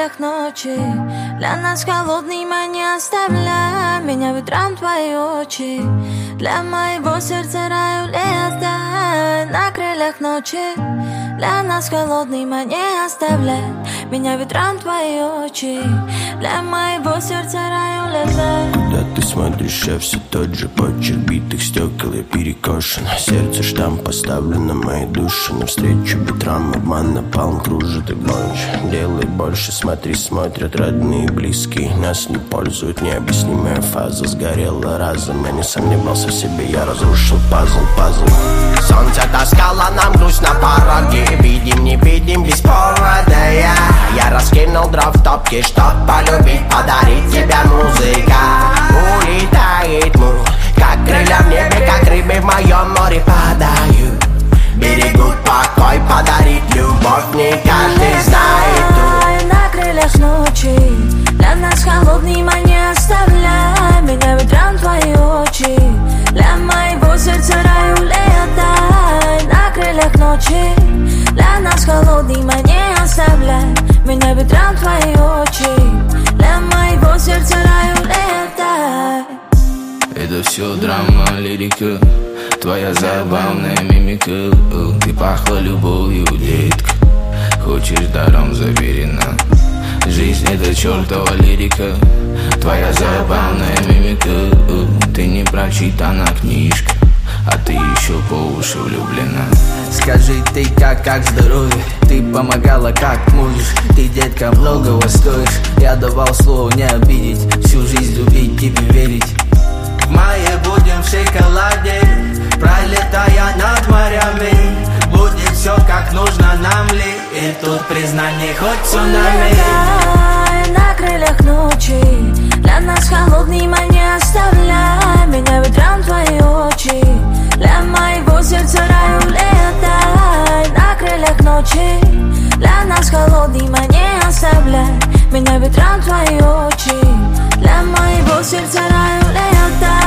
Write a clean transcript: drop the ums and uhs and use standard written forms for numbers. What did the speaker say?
крыльях ночи. Для нас холодным, а не оставляй меня ветром твои очи. Для моего сердца раю лето на крыльях ночи. Для нас холодным, а не оставляй меня ветром твои очи. Для моего сердца раю лето. Куда ты смотришь, я все тот же почерк битых стекол, я перекошен. Сердце штамп поставлен на моей душе. Навстречу ветрам обман напалм кружит и гонишь. Делай больше, смотри, смотрят родные и близкие. Нас не пользуют, необъяснимая фаза сгорела разом. Я не сомневался в себе, я разрушил пазл. Солнце таскало нам грусть на пороге. Видим, не видим, без повода. Я раскинул дров в топке, чтоб полюбить, подарить тебе музыка. Улетает мух, как крылья в небе, как рыбы в моем море падают. Берегут покой, подарить любовь не каждый знает. На крыльях ночи, для нас холодным, а не оставляй меня ветром твои очи. Для моего сердца раю лето на крыльях ночи. Для нас холодным, а не оставляй меня ветром твои очи. Для моего сердца раю лето. Это все драма, лирика, твоя забавная мимика. Ты пахла любовью, детка, хочешь даром заверена. Жизнь это чертова лирика, твоя забавная мимика. Ты не прочитана книжка, а ты еще по уши влюблена. Скажи ты как здоровье, ты помогала как можешь. Ты, детка, многого стоишь. Я давал слово не обидеть, всю жизнь любить, тебе верить. В мае будем в шоколаде, пролетая над морями. Будет все как нужно нам ли, и тут признание хоть цунами. На крыльях ночи, для нас холодным, а не оставляй меня ветром твои очи. Для моего сердца раю лето на крыльях ночи. Для нас холодным, а не оставляй меня ветром твои очи. Для моего сердца раю лето.